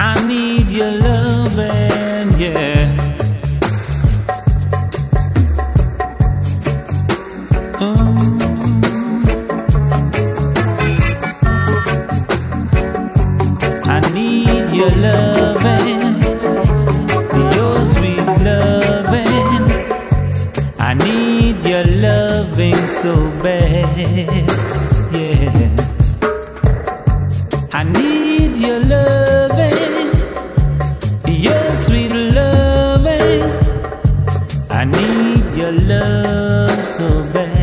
I need your loving, yeah. I need your loving, your sweet loving. I need your loving so bad, yeah. I need your loving, your sweet loving. I need your love so bad.